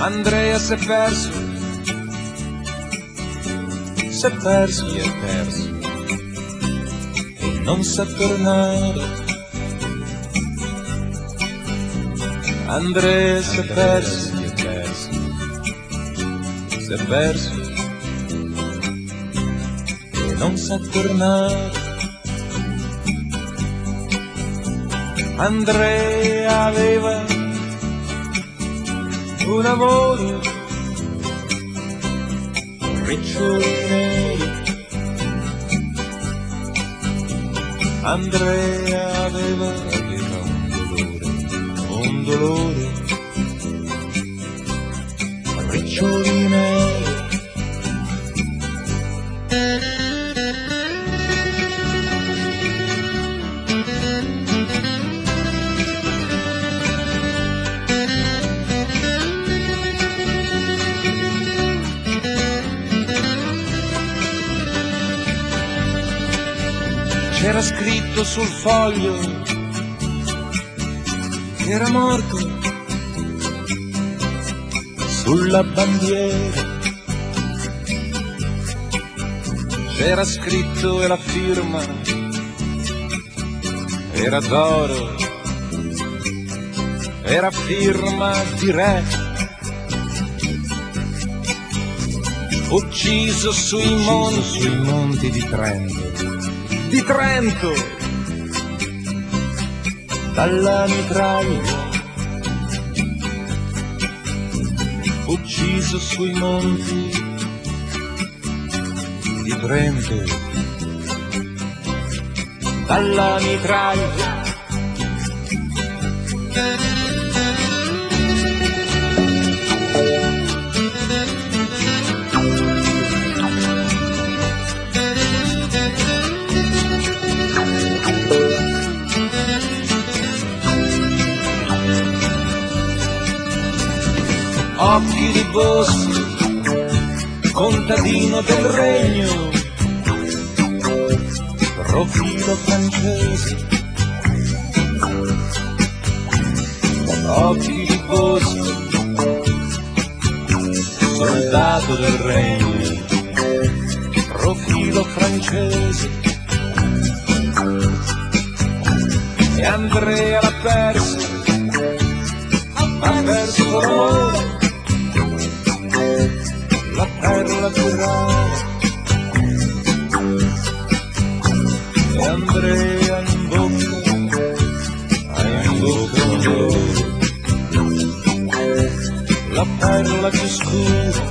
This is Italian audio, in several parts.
Andrea si è perso, si è perso e non sa tornare. Andrea si è perso, si è perso e non sa tornare. Andrea aveva un amore, riccioli neri. Andrea aveva un dolore, riccioli neri. C'era scritto sul foglio che era morto, sulla bandiera c'era scritto e la firma era d'oro, era firma di re, ucciso sui monti di Trento, dalla mitraglia, ucciso sui monti di Trento, dalla mitraglia. Occhi di Bossi, contadino del regno, profilo francese. Occhi di Bossi, soldato del regno, profilo francese. E Andrea l'ha perso l'amore, la perla più rara. E Andrea in bocca un dolore, la perla più scura.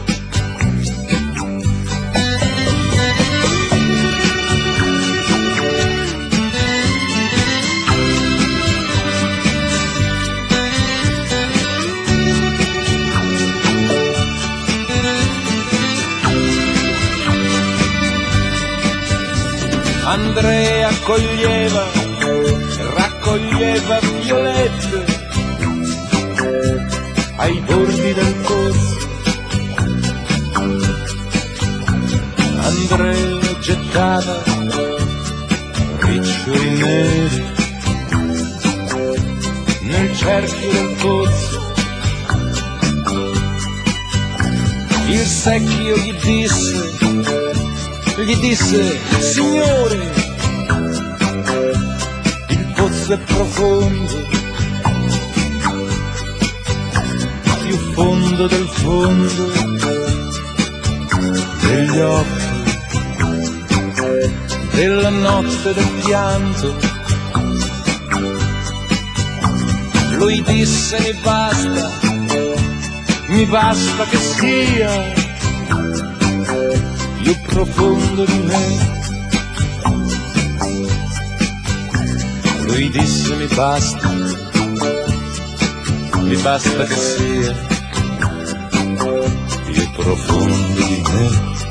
Andrea coglieva, raccoglieva violette ai bordi del corso. Andrea gettava riccioli neri nel cerchio del corso. Il secchio gli disse, signore, il pozzo è profondo, più fondo del fondo degli occhi, della notte del pianto. Lui disse, mi basta che sia più profondo di me. Lui disse, mi basta che sia più profondo di me.